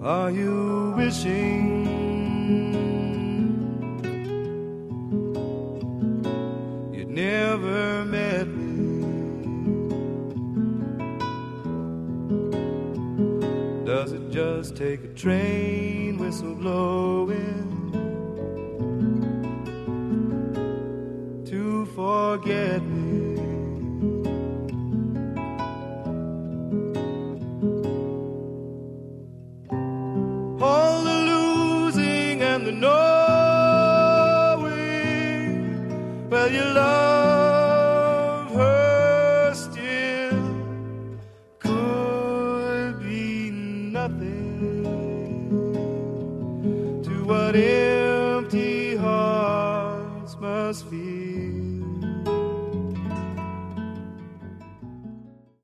Are you wishing you'd never met me? Does it just take a train whistle blowing